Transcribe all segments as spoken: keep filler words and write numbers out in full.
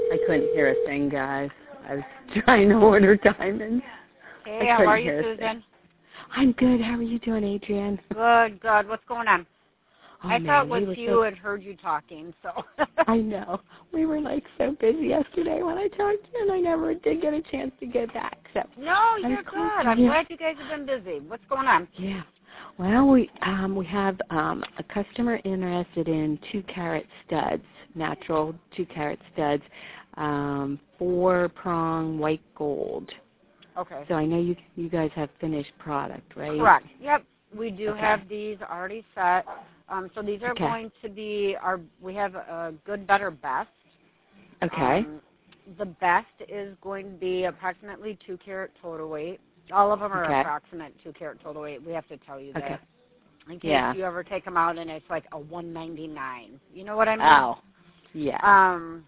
I couldn't hear a thing, guys. I was trying to order diamonds. Hey, how are you, Susan? I'm good. How are you doing, Adrienne? Good, good. What's going on? Oh, I man, thought we with were you so, and heard you talking, so. I know. We were, like, so busy yesterday when I talked to you, and I never did get a chance to get back. So No, you're good. I'm glad you guys have been busy. What's going on? Yeah. Well, we um, we have um, a customer interested in two-carat studs, natural two-carat studs, um, four-prong white gold. Okay. So I know you you guys have finished product, right? Correct. Yep. We do Okay. have these already set. Um, so these are Okay. going to be our, we have a good, better, best. Okay. Um, the best is going to be approximately two carat total weight. All of them are Okay. approximate two carat total weight. We have to tell you Okay. that. In case Yeah. you ever take them out and it's like a one ninety-nine. You know what I mean? Oh. Yeah. Um,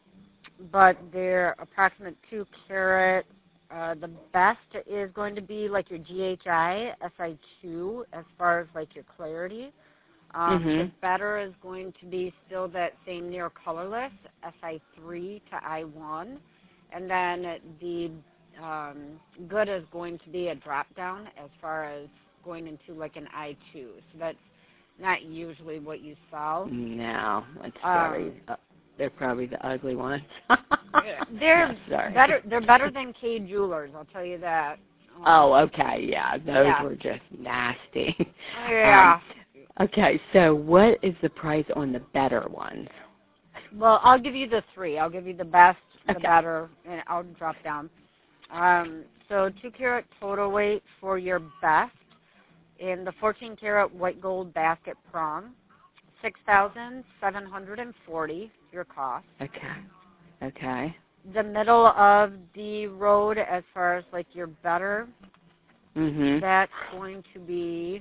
but they're approximate two carat. Uh, the best is going to be like your G H I, S I two, as far as like your clarity. Um, Mhm. The better is going to be still that same near colorless, S I three to I one. And then the um, good is going to be a drop down as far as going into like an I two. So that's not usually what you sell. No, it's Um, probably uh, they're probably the ugly ones. they're No, sorry. better. They're better than K Jewelers. I'll tell you that. Um, Oh, okay, yeah, those yeah. were just nasty. Yeah. Um, okay, so what is the price on the better ones? Well, I'll give you the three. I'll give you the best, the Okay. better, and I'll drop down. Um, so two carat total weight for your best in the fourteen carat white gold basket prong, six thousand seven hundred and forty. Your cost. Okay. Okay. The middle of the road, as far as like your better, Mhm. that's going to be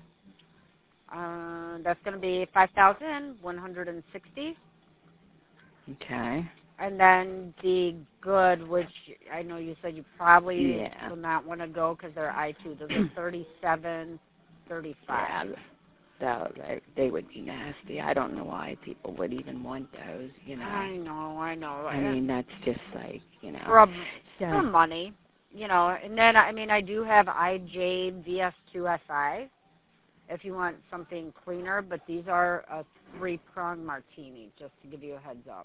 uh, that's going to be five thousand one hundred and sixty. Okay. And then the good, which I know you said you probably Yeah. will not want to go because they're I two. Those are thirty-seven, Yeah, thirty-five. so they, they would be nasty. I don't know why people would even want those, you know. I know, I know. I mean, that's just like, you know. For, so, for money, you know. And then, I mean, I do have I J V S two S I if you want something cleaner, but these are a three-prong martini, just to give you a heads up.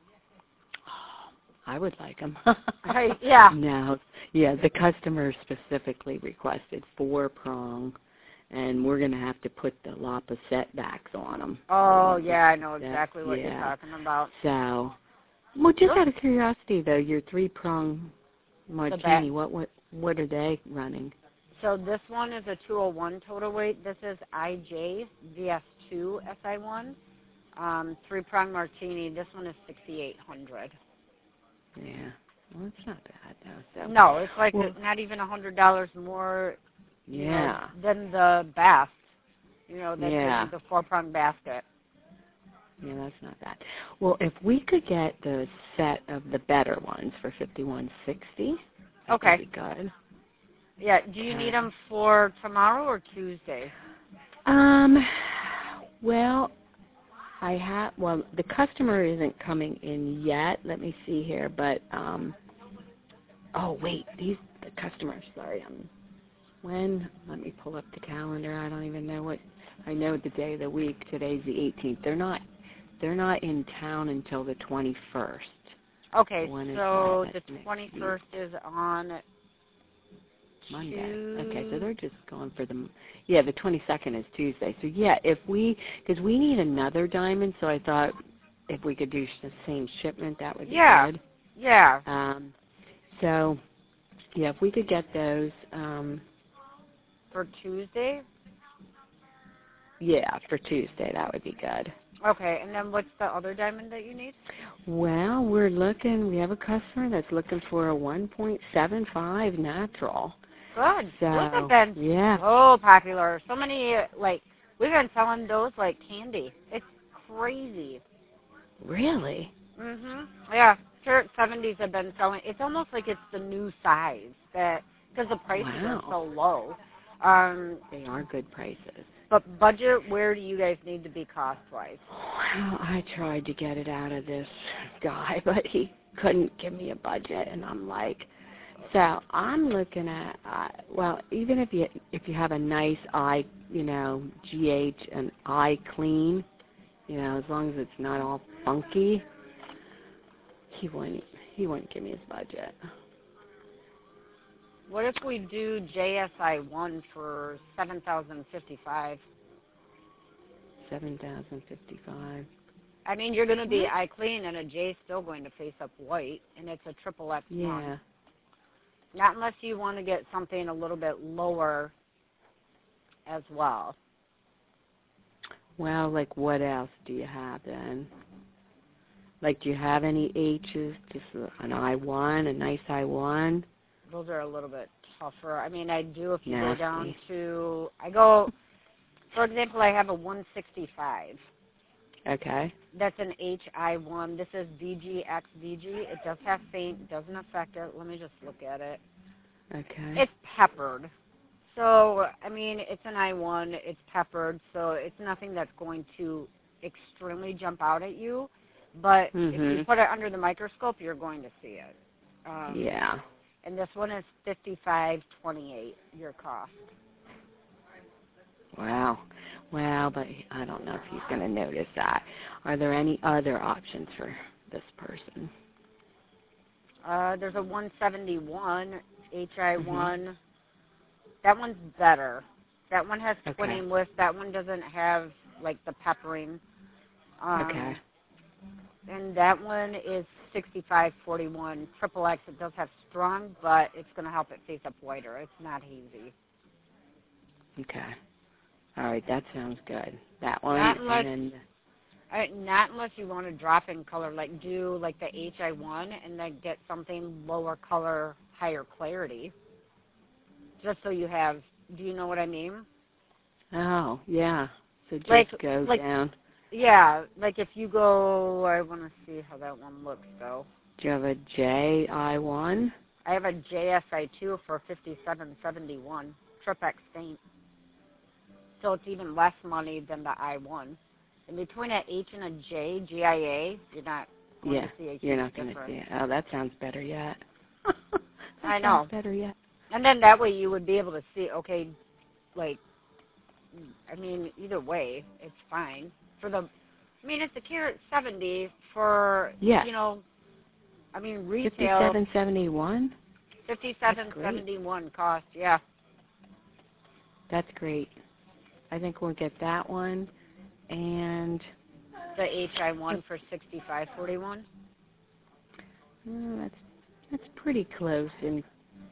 I would like them. Right, yeah. No, yeah, the customer specifically requested four prong, and we're going to have to put the Lapa setbacks on them. Oh, yeah, I know exactly what yeah. you're talking about. So, well, just Sure. out of curiosity, though, your three prong martini, ba- what what what are they running? So this one is a two oh one total weight. This is I J V S two S I one. Um, three-prong martini. This one is sixty-eight hundred. Yeah, well, it's not bad though. So. No, it's like well, not even a hundred dollars more. You Yeah. know, than the best. You know, that's Yeah. the four-prong basket. Yeah, that's not bad. Well, if we could get the set of the better ones for fifty-one sixty, that Okay. would be good. Yeah. Do you Okay. need them for tomorrow or Tuesday? Um. Well, I have. Well, the customer isn't coming in yet. Let me see here, but um. Oh wait, these the customers. Sorry, um. When? Let me pull up the calendar. I don't even know what. I know the day of the week. Today's the eighteenth. They're not. They're not in town until the twenty-first. Okay, When so is the that? twenty-first is on Monday. Tuesday. Okay, so they're just going for the, yeah, the twenty-second is Tuesday. So, yeah, if we, because we need another diamond, so I thought if we could do the same shipment, that would be Yeah. good. Yeah. Um, so, yeah, if we could get those, um, For Tuesday? yeah, for Tuesday, that would be good. Okay, and then what's the other diamond that you need? Well, we're looking, we have a customer that's looking for a one point seven five natural. Good. So, Those have been yeah. so popular. So many, like, we've been selling those like candy. It's crazy. Really? Mhm. Yeah. Carat seventies have been selling. It's almost like it's the new size that because the prices Wow. are so low. Um, They are good prices. But budget, where do you guys need to be cost-wise? Well, I tried to get it out of this guy, but he couldn't give me a budget, and I'm like, so I'm looking at, uh, well, even if you if you have a nice eye, you know, G H and eye clean, you know, as long as it's not all funky, he wouldn't he wouldn't give me his budget. What if we do J S I one for seven thousand fifty-five? Seven thousand fifty-five. I mean, you're going to be eye clean, and a J's still going to face up white, and it's a triple X Yeah. one. Not unless you want to get something a little bit lower as well. Well, like what else do you have then? Like, do you have any H's? Just an I one, a nice I one? Those are a little bit tougher. I mean, I do if you Nasty. go down to, I go, for example, I have a one sixty-five. Okay. That's an H I one. This is V G X V G. It does have faint. It doesn't affect it. Let me just look at it. Okay. It's peppered. So, I mean, it's an I one. It's peppered. So it's nothing that's going to extremely jump out at you. But mm-hmm. if you put it under the microscope, you're going to see it. Um, yeah. And this one is fifty-five twenty-eight, your cost. Wow. Wow, but I don't know if he's going to notice that. Are there any other options for this person? Uh, there's a one seventy-one H I one. Mm-hmm. That one's better. That one has Okay. twinning with. That one doesn't have, like, the peppering. Um, okay. And that one is sixty-five forty-one. Triple X, it does have strong, but it's going to help it face up whiter. It's not hazy. Okay. All right, that sounds good. That one. Not unless, and uh, not unless you want to drop in color, like do like the H I one and then get something lower color, higher clarity. Just so you have, do you know what I mean? oh, yeah. So just Like- go like- down. Yeah, like if you go, I want to see how that one looks though. Do you have a J I one? I have a J S I two for fifty-seven seventy-one, Trip X faint. So it's even less money than the I one. And between an H and a J, G I A, you're not going Yeah, to see a huge you're not going to difference. see it. Oh, that sounds better yet. that I know. Sounds better yet. And then that way you would be able to see, okay, like, I mean, either way, it's fine. For the, I mean, it's a carat seventy for, Yeah. you know, I mean, retail. Fifty-seven seventy-one. Fifty-seven seventy-one cost, yeah. That's great. I think we'll get that one, and The H I one for sixty-five forty-one. uh, that's that's pretty close. And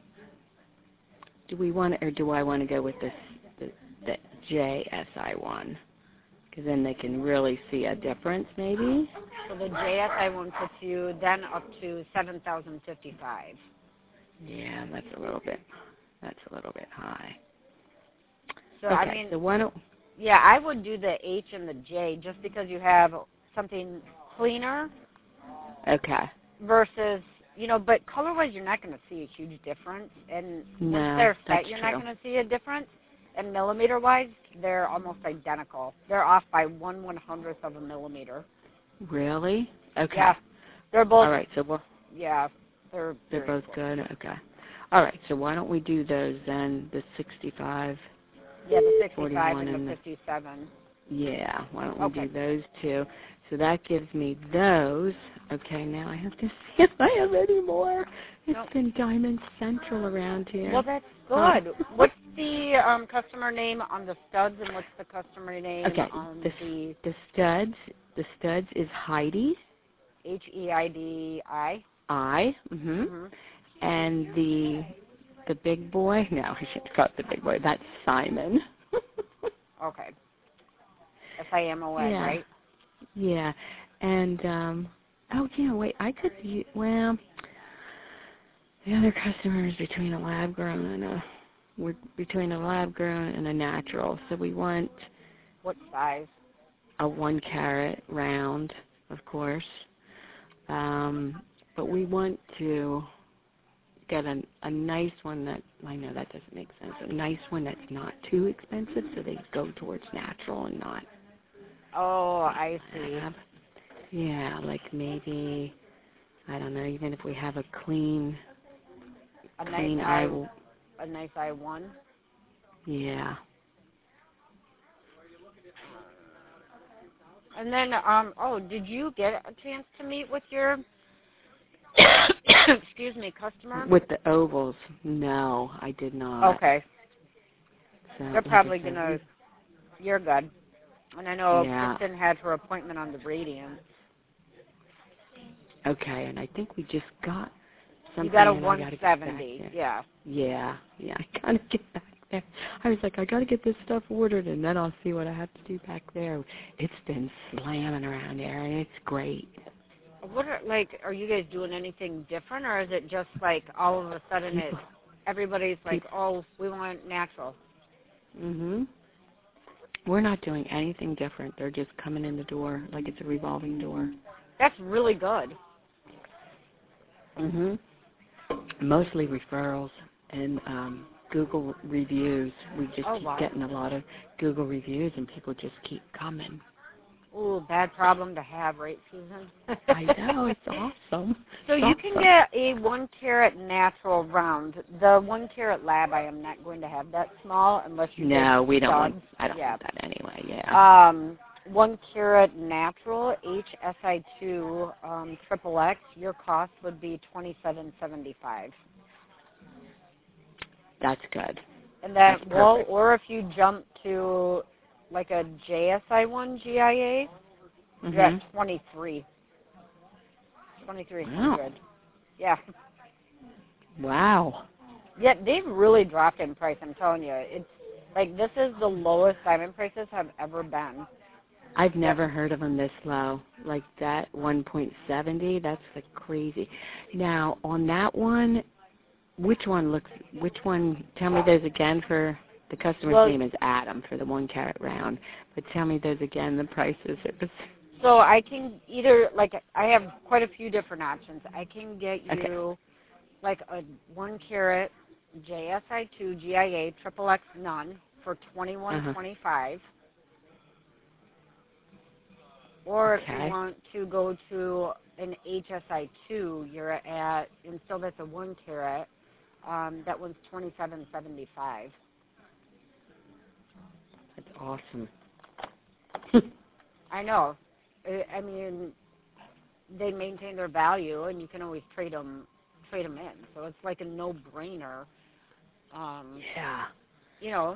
do we want to, or do I want to go with this the, the J S I one? Because then they can really see a difference, maybe. So the J S I one puts you then up to seven thousand fifty-five. Yeah, that's a little bit. That's a little bit high. So okay, I mean, so why don't? yeah, I would do the H and the J just because you have something cleaner Okay. versus, you know, but color-wise you're not going to see a huge difference. And No, once they're set, that's you're true. not going to see a difference. And millimeter-wise, they're almost identical. They're off by one one-hundredth of a millimeter. Really? Okay. Yeah, they're both, All right, so we're, yeah, they're they're very both close. good? Okay. All right, so why don't we do those then, the sixty-five? Yeah, the sixty-five forty-one and and the the- fifty-seven. Yeah, why don't we Okay. do those two? So that gives me those. Okay, now I have to see if I have any more. It's Nope. been Diamond Central around here. Well, that's Huh. good. What's the um, customer name on the studs, and what's the customer name Okay, on the, the the studs, the studs is Heidi, H E I D I? I, mm-hmm. Mm-hmm. and the the big boy, no, I shouldn't call it the big boy, that's Simon. Okay. S I M O N, Yeah. right? Yeah, and, um, oh, yeah, wait, I could, u- well, the other customer is between a lab grown and a, we're between a lab grown and a natural, so we want What size? a one carat round, of course, um, but we want to at a, a nice one that, I know that doesn't make sense, a nice one that's not too expensive so they go towards natural and not. Oh, I see. Have, yeah, like maybe, I don't know, even if we have a clean, A clean nice eye, I, will, a nice I one. yeah. And then, um, oh, did you get a chance to meet with your, excuse me, customer? With the ovals, no, I did not. Okay. So, They're like probably I said, going to, you're good. And I know yeah. Kristen had her appointment on the Radiant. Okay, and I think we just got something. You got a and I one gotta get seventy, back there. yeah. Yeah, yeah, I gotta get back there. I was like, I gotta get this stuff ordered, and then I'll see what I have to do back there. It's been slamming around there, and it's great. What are, like, are you guys doing anything different, or is it just like all of a sudden it, People, everybody's like, people, oh, we want natural? mhm. We're not doing anything different. They're just coming in the door like it's a revolving door. That's really good. Mhm. Mostly referrals and um, Google reviews. We just Oh, keep wow. getting a lot of Google reviews, and people just keep coming. Ooh, bad problem to have, right, Susan? I know, it's awesome. So It's you awesome. can get a one carat natural round. The one carat lab, I am not going to have that small unless you No, get we don't studs. want. I don't yeah. want that anyway. Yeah. Um, one carat natural H S I two um, triple X. Your cost would be twenty seven seventy five. That's good. And then, That's well, perfect. or if you jump to like a J S I one G I A, Mhm. you're at twenty three. Twenty three hundred. Wow. Yeah. Wow. Yeah, they've really dropped in price. I'm telling you, it's like this is the lowest diamond prices have ever been. I've never heard of them this low. Like that one point seven zero, that's like crazy. Now, on that one, which one looks, which one, tell me those again for, the customer's Well, name is Adam for the one carat round, but tell me those again, the prices. It was, so I can either, like, I have quite a few different options. I can get you okay. like a one carat J S I two G I A triple X none for twenty-one twenty-five. Uh-huh. Or if Okay. you want to go to an H S I two, you're at, and still that's a one carat, um, that one's twenty-seven seventy-five. That's awesome. I know. I I mean, they maintain their value, and you can always trade them, trade them in. So it's like a no-brainer. Um, Yeah. you know.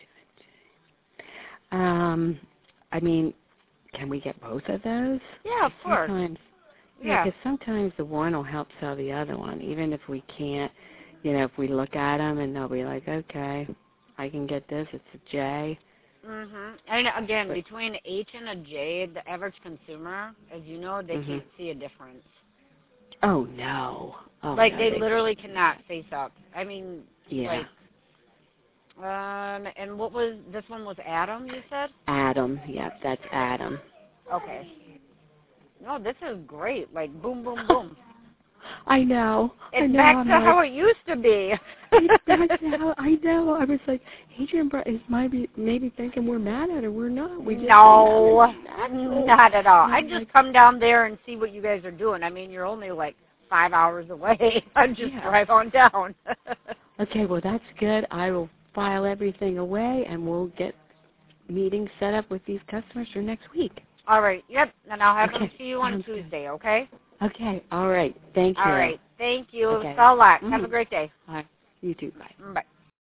Um, I mean, can we get both of those? Yeah, of course. Sometimes, Yeah. because sometimes the one will help sell the other one, even if we can't, you know, if we look at them and they'll be like, okay, I can get this, it's a J. Mhm. And again, But, between H and a J, the average consumer, as you know, they mhm. can't see a difference. Oh, no. Oh, Like, no, they they literally can't. cannot face up. I mean, Yeah. like, um, and what was, this one was Adam, you said? Adam, yep, that's Adam. Okay. No, this is great. Like, boom, boom, boom. I know. It's I know. back I'm to like, how it used to be. it's back to how, I know. I was like, Adrian Br- is maybe, maybe thinking we're mad at her. We're not. We just No, natural. not at all. I I'm just like, come down there and see what you guys are doing. I mean, you're only like five hours away. I just yeah. drive on down. Okay, well, that's good. I will file everything away, and we'll get meetings set up with these customers for next week. All right. Yep. And I'll have Okay. them see you on Sounds good. Tuesday, okay? Okay. All right. Thank you. All right. Thank you. Okay. Saw a lot. Have Mhm. a great day. All right. You too. Bye. Bye.